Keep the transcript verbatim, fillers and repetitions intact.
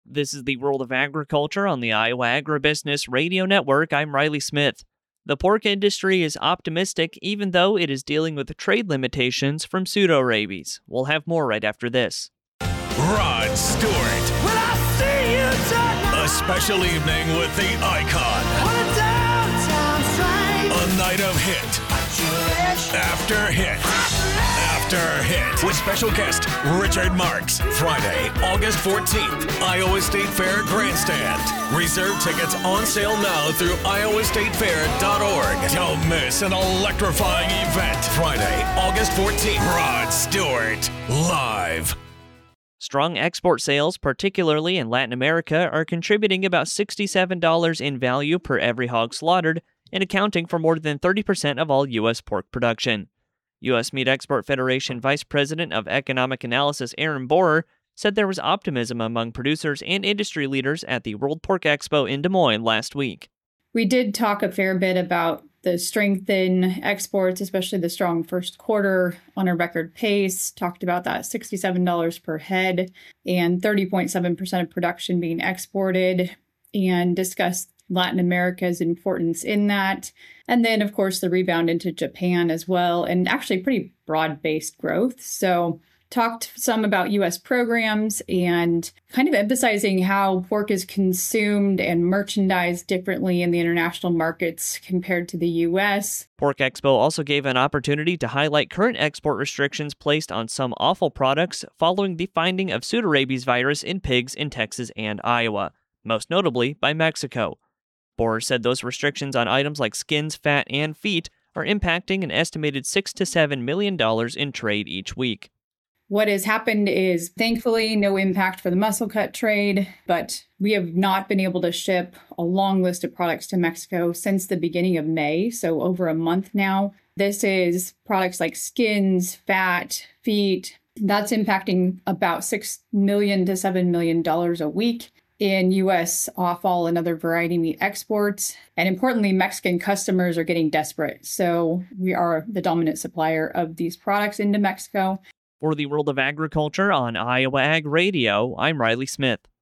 This is the World of Agriculture on the Iowa Agribusiness Radio Network. I'm Riley Smith. The pork industry is optimistic even though it is dealing with trade limitations from pseudorabies. We'll have more right after this. Rod Stewart. When I see you tonight, A special evening with the icon. on a downtown train, A night of hit after hit after hit. With special guest Richard Marks. Friday, August fourteenth, Iowa State Fair Grandstand. Reserve tickets on sale now through iowa state fair dot org. Don't miss an electrifying event. Friday, August fourteenth. Rod Stewart, live. Strong export sales, particularly in Latin America, are contributing about sixty-seven dollars in value per every hog slaughtered and accounting for more than thirty percent of all U S pork production. U S Meat Export Federation Vice President of Economic Analysis Aaron Borer said there was optimism among producers and industry leaders at the World Pork Expo in Des Moines last week. We did talk a fair bit about the strength in exports, especially the strong first quarter on a record pace. Talked about that sixty-seven dollars per head and thirty point seven percent of production being exported, and discussed Latin America's importance in that. And then, of course, the rebound into Japan as well, and actually pretty broad-based growth. So talked some about U S programs and kind of emphasizing how pork is consumed and merchandised differently in the international markets compared to the U S. Pork Expo also gave an opportunity to highlight current export restrictions placed on some offal products following the finding of pseudorabies virus in pigs in Texas and Iowa, most notably by Mexico. Borer said those restrictions on items like skins, fat, and feet are impacting an estimated six to seven million dollars in trade each week. What has happened is, thankfully, no impact for the muscle cut trade, but we have not been able to ship a long list of products to Mexico since the beginning of May, so over a month now. This is products like skins, fat, feet. That's impacting about six million dollars to seven million dollars a week in U S offal and other variety meat exports. And importantly, Mexican customers are getting desperate. So we are the dominant supplier of these products into Mexico. For the World of Agriculture on Iowa Ag Radio, I'm Riley Smith.